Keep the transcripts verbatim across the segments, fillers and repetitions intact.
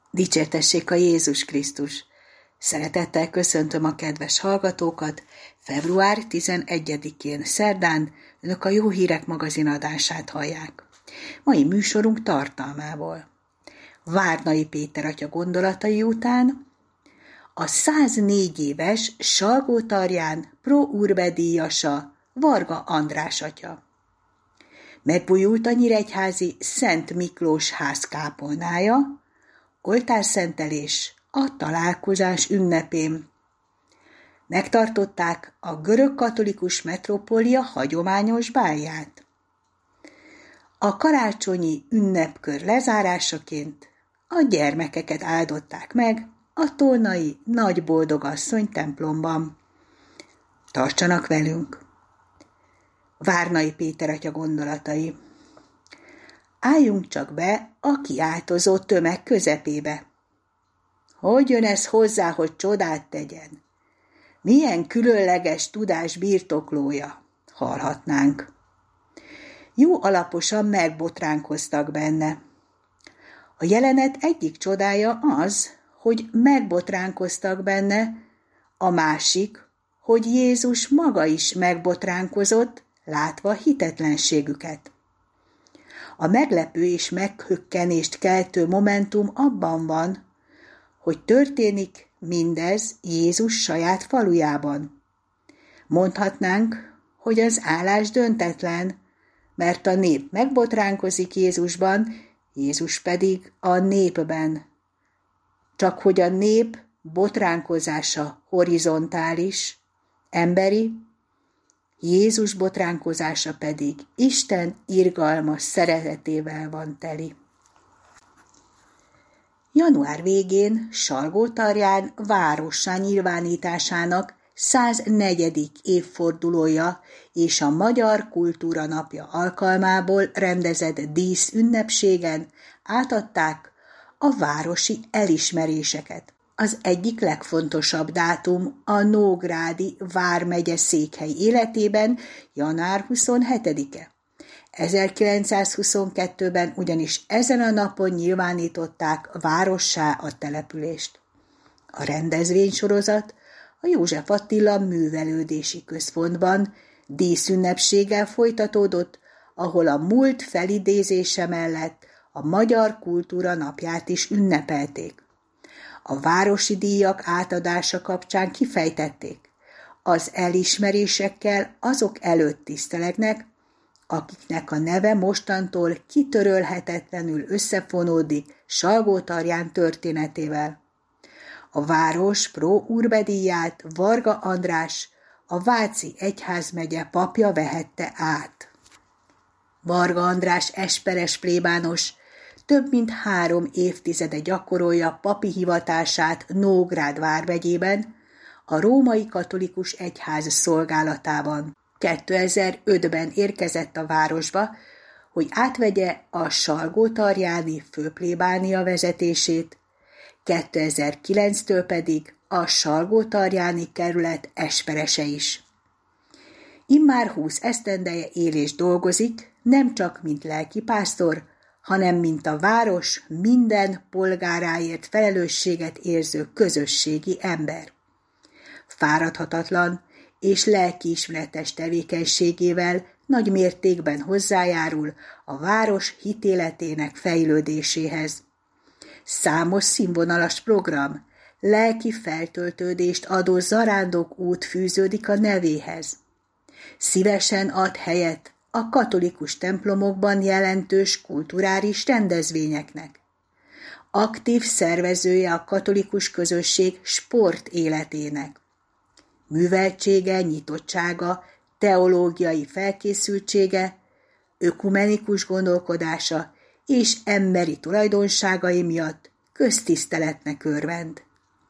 Dicsértessék a Jézus Krisztus! Szeretettel köszöntöm a kedves hallgatókat. február tizenegyedikén szerdán önök a Jó Hírek magazin adását hallják. Mai műsorunk tartalmából: Várnai Péter atya gondolatai után a száznégy éves Salgótarján pro urbe díjasa Varga András atya. Megbújult a nyíregyházi Szent Miklós ház kápolnája, oltárszentelés a találkozás ünnepén. Megtartották a görög-katolikus metrópolia hagyományos bálját. A karácsonyi ünnepkör lezárásaként a gyermekeket áldották meg a tolnai Nagyboldogasszony templomban. Tartsanak velünk! Várnai Péter atya gondolatai. Álljunk csak be a kiáltozó tömeg közepébe. Hogy jön ez hozzá, hogy csodát tegyen? Milyen különleges tudás birtoklója, hallhatnánk. Jó alaposan megbotránkoztak benne. A jelenet egyik csodája az, hogy megbotránkoztak benne, a másik, hogy Jézus maga is megbotránkozott, látva hitetlenségüket. A meglepő és meghökkenést keltő momentum abban van, hogy történik mindez Jézus saját falujában. Mondhatnánk, hogy az állás döntetlen, mert a nép megbotránkozik Jézusban, Jézus pedig a népben. Csak hogy a nép botránkozása horizontális, emberi, Jézus botránkozása pedig Isten irgalmas szeretetével van teli. Január végén Salgótarján várossá nyilvánításának száznegyedik évfordulója és a Magyar Kultúra Napja alkalmából rendezett díszünnepségen átadták a városi elismeréseket. Az egyik legfontosabb dátum a Nógrádi vármegye székhely életében január huszonhetedike. ezerkilencszázhuszonkettőben ugyanis ezen a napon nyilvánították várossá a települést. A rendezvénysorozat a József Attila Művelődési Központban díszünnepséggel folytatódott, ahol a múlt felidézése mellett a Magyar Kultúra Napját is ünnepelték. A városi díjak átadása kapcsán kifejtették, az elismerésekkel azok előtt tisztelegnek, akiknek a neve mostantól kitörölhetetlenül összefonódik Salgótarján történetével. A város pro urbe díját Varga András, a Váci egyházmegye papja vehette át. Varga András esperes plébános több mint három évtizede gyakorolja papi hivatását Nógrád vármegyében, a római katolikus egyház szolgálatában. kétezer-ötben érkezett a városba, hogy átvegye a salgótarjáni főplébánia vezetését, kétezer-kilenctől pedig a salgótarjáni kerület esperese is. Immár húsz esztendeje él és dolgozik, nem csak mint lelkipásztor, hanem mint a város minden polgáráért felelősséget érző közösségi ember. Fáradhatatlan és lelkiismeretes tevékenységével nagy mértékben hozzájárul a város hitéletének fejlődéséhez. Számos színvonalas program, lelki feltöltődést adó zarándokút fűződik a nevéhez. Szívesen ad helyet a katolikus templomokban jelentős kulturális rendezvényeknek. Aktív szervezője a katolikus közösség sport életének. Műveltsége, nyitottsága, teológiai felkészültsége, ökumenikus gondolkodása és emberi tulajdonságai miatt köztiszteletnek örvend.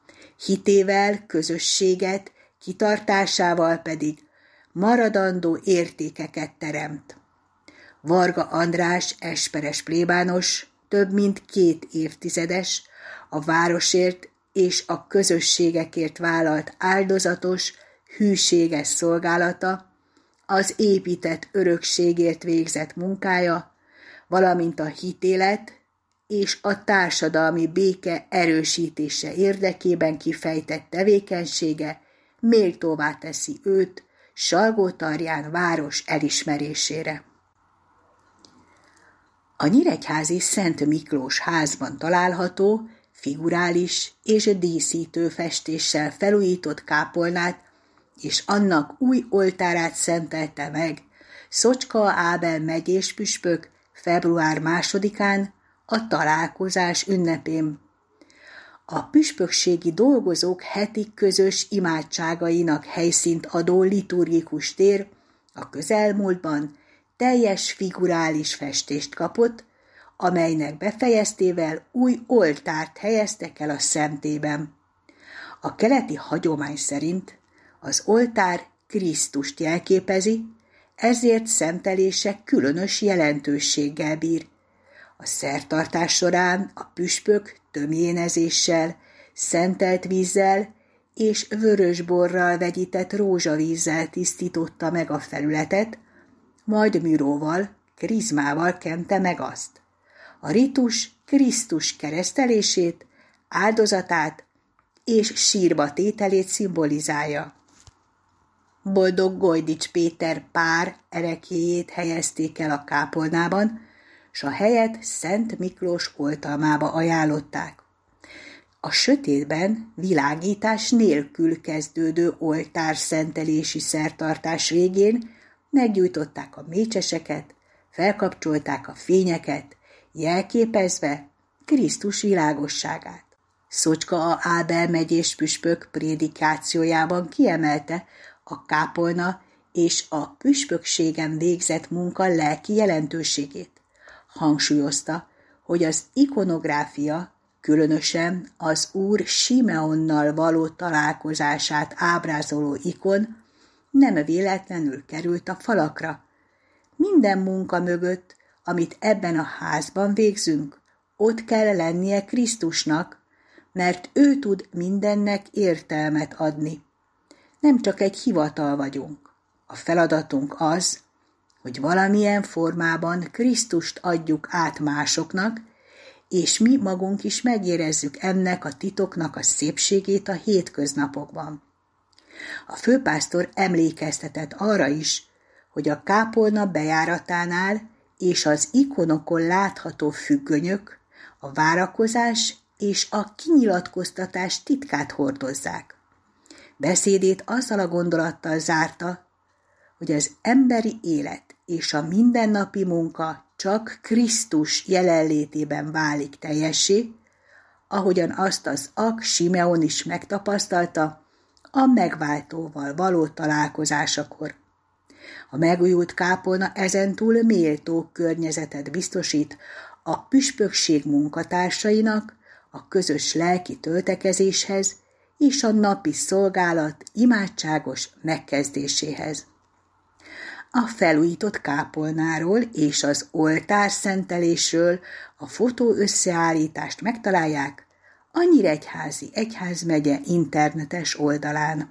Hitével, közösséget, kitartásával pedig maradandó értékeket teremt. Varga András esperes plébános több mint két évtizedes, a városért és a közösségekért vállalt áldozatos, hűséges szolgálata, az épített örökségért végzett munkája, valamint a hitélet és a társadalmi béke erősítése érdekében kifejtett tevékenysége méltóvá teszi őt Salgótarján város elismerésére. A nyíregyházi Szent Miklós házban található, figurális és díszítő festéssel felújított kápolnát és annak új oltárát szentelte meg Szocska Ábel megyés püspök február másodikán a találkozás ünnepén. A püspökségi dolgozók heti közös imádságainak helyszínt adó liturgikus tér a közelmúltban teljes figurális festést kapott, amelynek befejeztével új oltárt helyeztek el a szentében. A keleti hagyomány szerint az oltár Krisztust jelképezi, ezért szentelése különös jelentőséggel bír. A szertartás során a püspök tömjénezéssel, szentelt vízzel és vörösborral vegyített rózsavízzel tisztította meg a felületet, majd műróval, krizmával kente meg azt. A ritus Krisztus keresztelését, áldozatát és sírba tételét szimbolizálja. Boldog Gojdics Péter pár ereklyéjét helyezték el a kápolnában, s a helyet Szent Miklós oltalmába ajánlották. A sötétben világítás nélkül kezdődő oltárszentelési szertartás végén meggyújtották a mécseseket, felkapcsolták a fényeket, jelképezve Krisztus világosságát. Szocska Ábel megyés püspök prédikációjában kiemelte a kápolna és a püspökségen végzett munka lelki jelentőségét. Hangsúlyozta, hogy az ikonográfia, különösen az Úr Simeonnal való találkozását ábrázoló ikon nem véletlenül került a falakra. Minden munka mögött, amit ebben a házban végzünk, ott kell lennie Krisztusnak, mert ő tud mindennek értelmet adni. Nem csak egy hivatal vagyunk. A feladatunk az, hogy valamilyen formában Krisztust adjuk át másoknak, és mi magunk is megérezzük ennek a titoknak a szépségét a hétköznapokban. A főpásztor emlékeztetett arra is, hogy a kápolna bejáratánál és az ikonokon látható függönyök a várakozás és a kinyilatkoztatás titkát hordozzák. Beszédét azzal a gondolattal zárta, hogy az emberi élet és a mindennapi munka csak Krisztus jelenlétében válik teljessé, ahogyan azt az Ak Simeon is megtapasztalta a megváltóval való találkozásakor. A megújult kápolna ezentúl méltó környezetet biztosít a püspökség munkatársainak a közös lelki töltekezéshez és a napi szolgálat imádságos megkezdéséhez. A felújított kápolnáról és az oltárszentelésről a fotó összeállítást megtalálják a Nyíregyházi Egyházmegye internetes oldalán.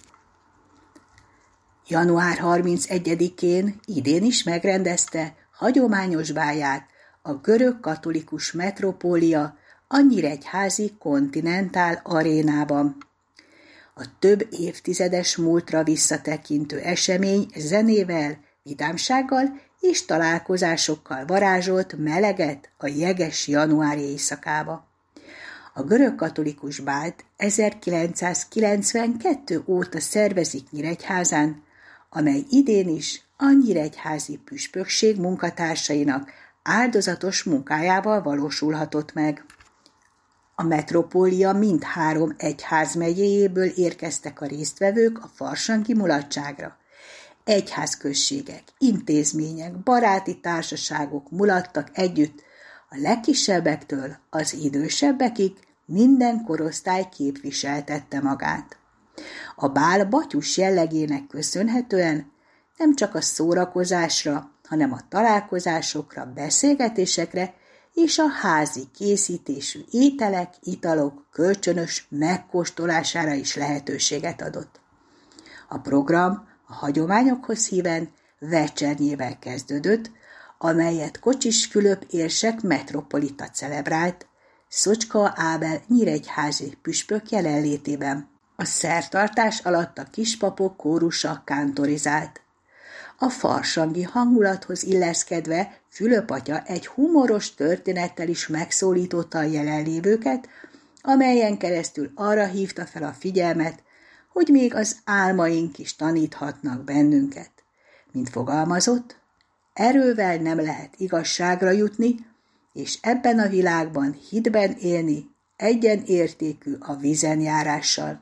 január harmincegyedikén idén is megrendezte hagyományos báját a görög katolikus metropólia a Nyíregyházi Continental Arénában. A több évtizedes múltra visszatekintő esemény zenével, vidámsággal és találkozásokkal varázsolt meleget a jeges januári éjszakába. A görög katolikus bált ezerkilencszázkilencvenkettő óta szervezik Nyíregyházán, amely idén is a nyíregyházi püspökség munkatársainak áldozatos munkájával valósulhatott meg. A metropólia mindhárom egyházmegyéjéből érkeztek a résztvevők a farsangi mulatságra. Egyházközségek, intézmények, baráti társaságok mulattak együtt, a legkisebbektől az idősebbekig minden korosztály képviseltette magát. A bál batyus jellegének köszönhetően nem csak a szórakozásra, hanem a találkozásokra, beszélgetésekre és a házi készítésű ételek, italok kölcsönös megkóstolására is lehetőséget adott. A program a hagyományokhoz híven vecsernyével kezdődött, amelyet Kocsis Fülöp érsek metropolita celebrált, Szocska Ábel nyíregyházi püspök jelenlétében. A szertartás alatt a kispapok kórusa kántorizált. A farsangi hangulathoz illeszkedve Fülöp atya egy humoros történettel is megszólította a jelenlévőket, amelyen keresztül arra hívta fel a figyelmet, hogy még az álmaink is taníthatnak bennünket. Mint fogalmazott, erővel nem lehet igazságra jutni, és ebben a világban hitben élni egyenértékű a vízenjárással.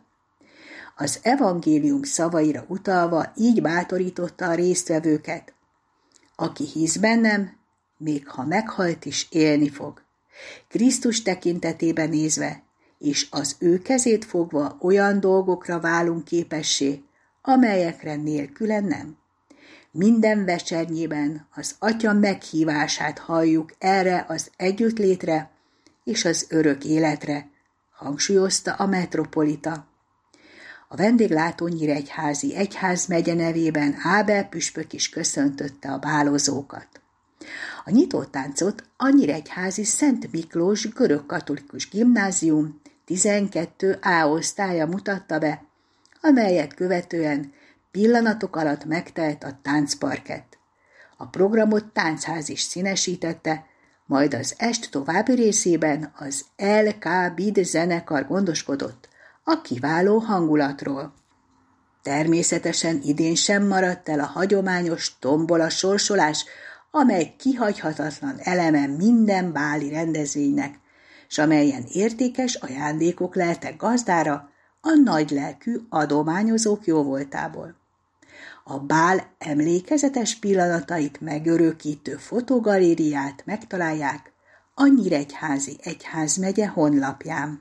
Az evangélium szavaira utalva így bátorította a résztvevőket: aki hisz bennem, még ha meghalt is élni fog. Krisztus tekintetében nézve, és az ő kezét fogva olyan dolgokra válunk képessé, amelyekre nélküle nem. Minden vecsernyében az Atya meghívását halljuk erre az együttlétre és az örök életre, hangsúlyozta a metropolita. A vendéglátó nyíregyházi egyházmegye nevében Ábel püspök is köszöntötte a bálozókat. A nyitótáncot a nyíregyházi Szent Miklós görögkatolikus gimnázium tizenkettő á osztálya mutatta be, amelyet követően pillanatok alatt megtelt a táncparkett. A programot táncház is színesítette, majd az est további részében az el ká Bid zenekar gondoskodott a kiváló hangulatról. Természetesen idén sem maradt el a hagyományos tombola sorsolás, amely kihagyhatatlan eleme minden báli rendezvénynek, s amelyen értékes ajándékok leltek gazdára a nagylelkű adományozók jóvoltából. A bál emlékezetes pillanatait megörökítő fotogalériát megtalálják a Nyíregyházi Egyházmegye honlapján.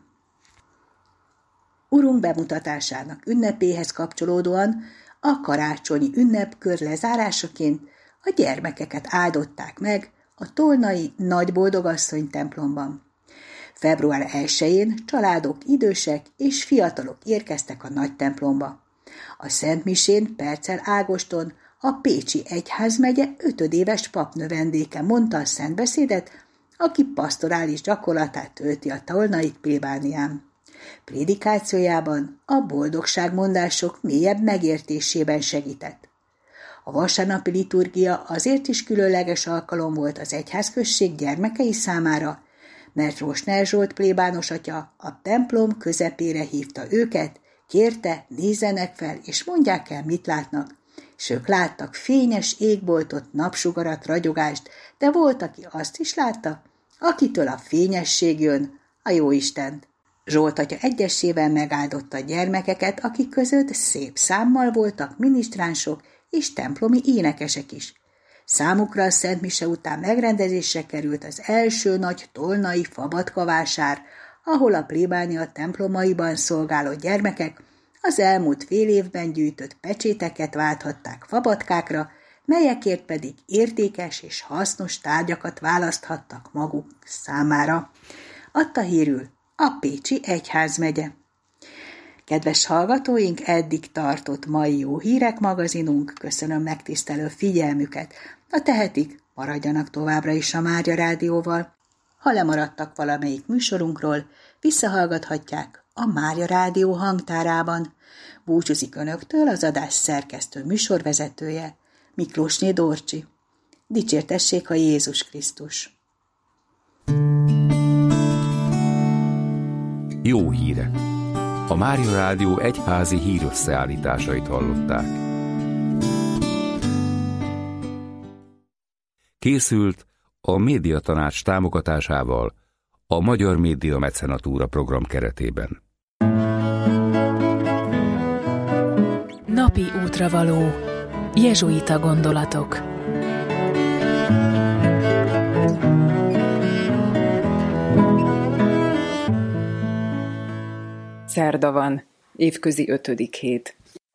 Urunk bemutatásának ünnepéhez kapcsolódóan a karácsonyi ünnepkör lezárásaként a gyermekeket áldották meg a tolnai Nagyboldogasszony templomban. február elsején családok, idősek és fiatalok érkeztek a nagy templomba. A szentmisén Percel Ágoston, a pécsi egyházmegye ötödéves papnövendéke mondta a szentbeszédet, aki pastorális gyakorlatát tölti a tolnai plébánián. Prédikációjában a boldogságmondások mélyebb megértésében segített. A vasárnapi liturgia azért is különleges alkalom volt az egyházközség gyermekei számára, mert Rosner Zsolt plébános atya a templom közepére hívta őket, kérte, nézzenek fel, és mondják el, mit látnak. S ők láttak fényes égboltot, napsugarat, ragyogást, de volt, aki azt is látta, akitől a fényesség jön, a Jóistent. Zsolt atya egyesével megáldotta a gyermekeket, akik között szép számmal voltak minisztránsok és templomi énekesek is. Számukra a Szent Mise után megrendezésre került az első nagy tolnai fabatkavásár, ahol a plébánia templomaiban szolgáló gyermekek az elmúlt fél évben gyűjtött pecséteket válthatták fabatkákra, melyekért pedig értékes és hasznos tárgyakat választhattak maguk számára. Adta hírül a pécsi egyházmegye. Kedves hallgatóink, eddig tartott mai Jó Hírek magazinunk, köszönöm megtisztelő figyelmüket. Ha tehetik, maradjanak továbbra is a Mária Rádióval. Ha lemaradtak valamelyik műsorunkról, visszahallgathatják a Mária Rádió hangtárában. Búcsúzik önöktől az adás szerkesztő műsorvezetője, Miklósné Dorcsi. Dicsértessék a Jézus Krisztus! Jó hírek! A Mária Rádió egyházi hírösszeállításait hallották. Készült a Médiatanács támogatásával a Magyar Média Mecenatúra program keretében. Napi útravaló. Jezsuita gondolatok. Szerda van, évközi ötödik hét.